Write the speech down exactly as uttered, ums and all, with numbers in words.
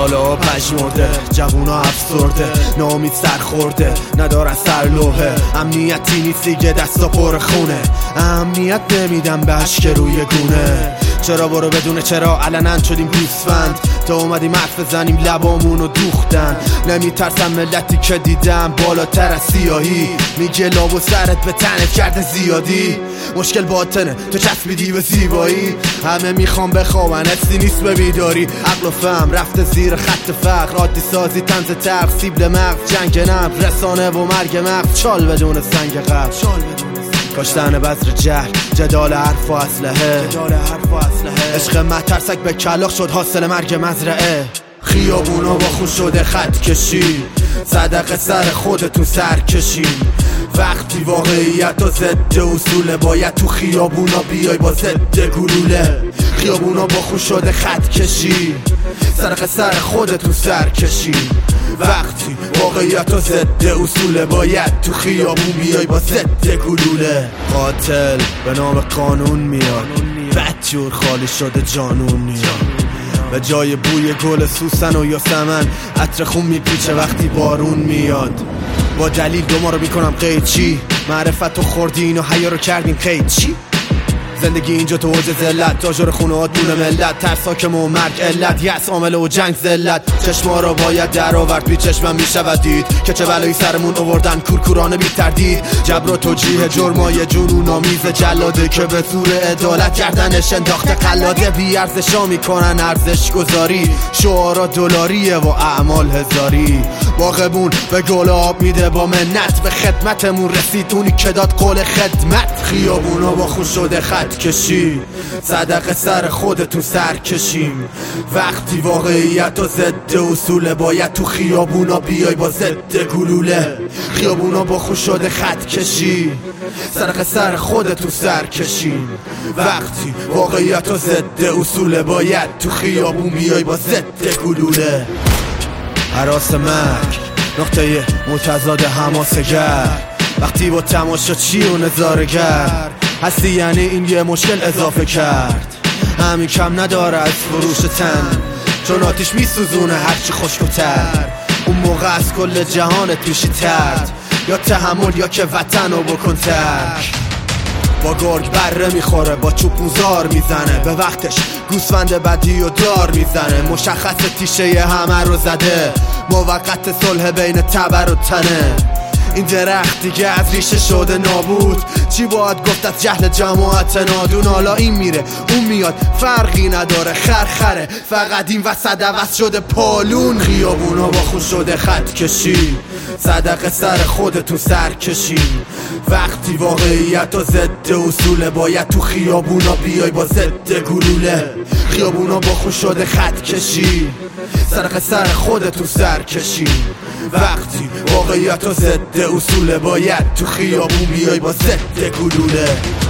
لاله ها پژمرده، جوونا افسرده، ناامید سرخورده، ندارن سرلوحه. امنیتی نیست دیگه، دستا پر خونه، اهمیت نمیدم به اشک روی گونه. چرا برو بدونه چرا علنا شدیم دوستفند، تا اومدیم حرف بزنیم لبامونو دوختن. نمیترسم ملتی که دیدم بالاتر از سیاهی، میگه لاب و سرت به تنت کرده زیادی. مشکل باطنه تو چسبیدی به زیبایی، همه میخوام بخوابن حسی نیست به بیداری. عقل و فهم رفته زیر خط فقر، عادی سازی طنز تق، سیبل مغز جنگ نبض، رسانه و مرگ مغز، چال بدون سنگ قبل، کاشتن بذر جهل، جدال حرف و اسلحه، عشق مترسک به کلاغ شد حاصل مرگ مزرعه. خیابونا با خون شده خط کشی، صدقه سر خودتون سر کشین. وقتی واقعیت و ضد اصوله، باید تو خیابونا بیای با ضد گلوله. خیابونا با خون شده خط کشی، صدقه سر خودتون سر کشین. وقتی واقعیت و ضد اصوله، باید تو خیابون بیای با ضد گلوله. قاتل به نام قانون میاد، بدجور خالی شده جانون میاد. به جای بوی گل سوسن و یاسمن، عطر خون میپیچه وقتی بارون میاد. با دلیل دو ما رو میکنم قید چی؟ معرفت و خوردین و حیا رو کردین قید چی؟ زندگی اینجا تو اوج ذلت، تاجر خونه‌ها دون ملت، ترس حاکم و مرگ علت، یأس عامل و جنگ ذلت. چشما رو باید در آورد، بی چشمم میشود دید که چه بلایی سرمون آوردن کورکورانه بی تردید. جبر و توجیه جرمای جنون آمیز جلاده، که به زور عدالت گردنش انداخته قلاده. بی ارزشا میکنن ارزش گذاری، شعارا دلاریه و اعمال هزاری. باغبون به گل آب میده با منت، به خدمتمون رسید اونی که داد قول خدمت. خیابونا با خون شده خط کشی، صدقه سر خودتون سر کشیم. وقتی واقعیت و ضد اصوله، باید تو خیابونا بیای با ضد گلوله. خیابونا با خون شده خط کشی، صدقه سر خودتون سر کشیم. وقتی واقعیت و ضد اصوله، باید تو خیابون بیای با ضد گلوله. هراس مرگ نقطه متضاد حماسه‌گر، وقتی با تماشا چی و نظاره‌گر هستی، یعنی این یه مشکل اضافه کرد. همین کم نداره از فروش تن، چون آتیش میسوزونه هرچی خشک‌تر. اون موقع از کل جهانت میشی ترد، یا تحمل یا که وطنو بکن ترک. با گرگ بره میخوره، با چوب موزار میزنه، به وقتش گوسفند بدی و دار میزنه. مشخص تیشه همه رو زده، موقت صلح بین تبر و تنه. این درخت دیگه از ریشه شده نابود، چی باید گفت از جهل جماعت نادون. حالا این میره اون میاد فرقی نداره، خرخره فقط این وسط عوض شده پالون. خیابونا با خون شده خط کشی، صدقه سر خودتون سر کشین. وقتی واقعیت و ضد اصوله، باید تو خیابونا بیای با ضد گلوله. خیابونا با خون شده خط کشی، صدقه سر خودتون سر کشین. وقتی واقعیت و ضد اصوله، باید تو خیابون بیای با ضد گلوله.